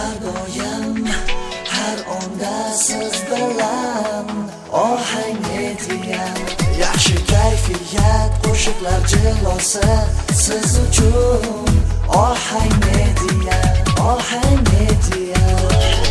har doim har onda siz bilan ohang etgan yaxshi kayfiyat qo'shiqlar jilosi siz uchun ohang etgan ohang etgan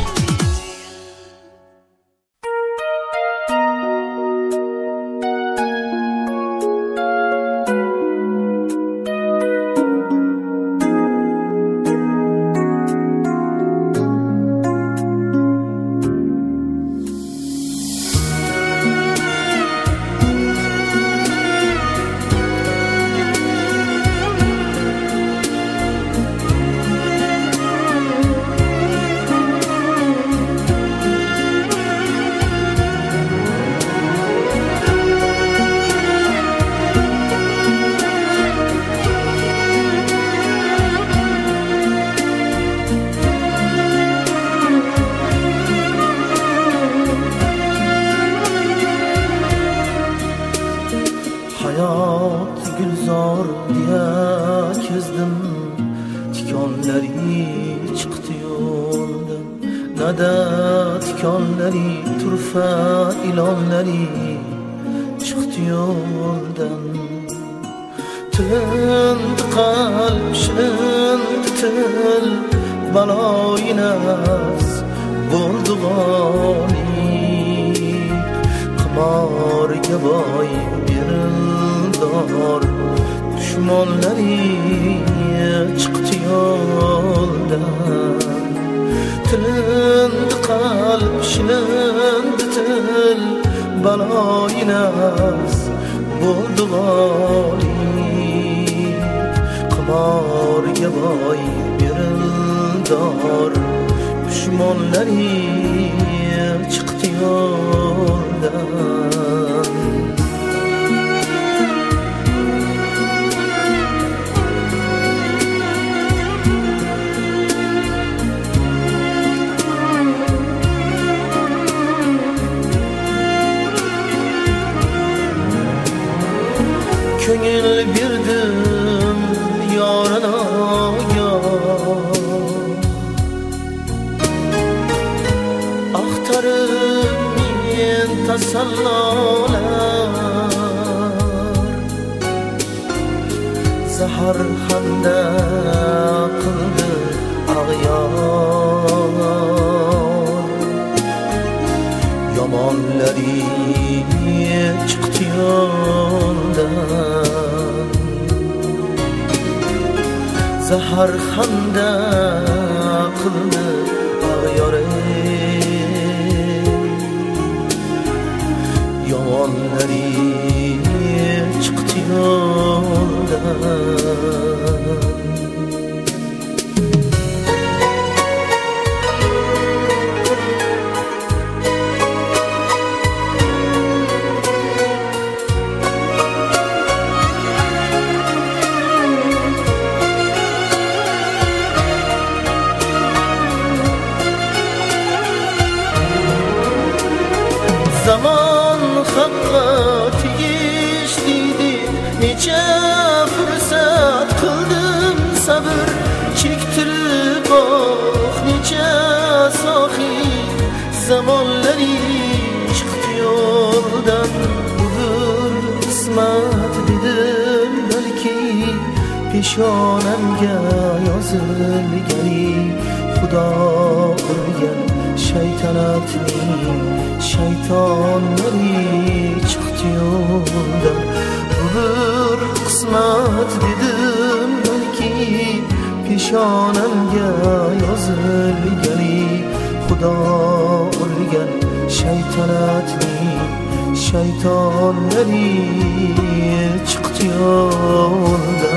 Hayat gülzar diye kezdim tikonlari chiqdi yo'limdan nada tikonlari turfa ilonlari chiqdi yo'ldan tindi qalb shindi til baloyi nafs bo'ldi g'olib qimorga boy dor dushmonlari chiqdi yo'ldan tilindi qalb shilindi til baloyi nafs bo'ldi g'olib qimorga boy berildor dushmonlari chiqdi yo'ldan Köngül birdim yarına Aktarım men tasallalar Zahar hamda qildi ag'yor Yomonlari chiqdi yo'ldan Zahar hamda qildi ag'yor Yomonlari chiqdi yo'ldan Zaman haqqa tegishli necha fursat qildim sabr chektirib necha sohib zamonlari chiqdi yo'ldan bugun qismat dedim balki peshonamga yozilgani Xudo urgan shaytanatning shaytonlari chiqdi yo'ldan bir qismat dedim balki peshonamga yozilgani Xudo urgan shaytanatning shaytonlari chiqdi yo'ldan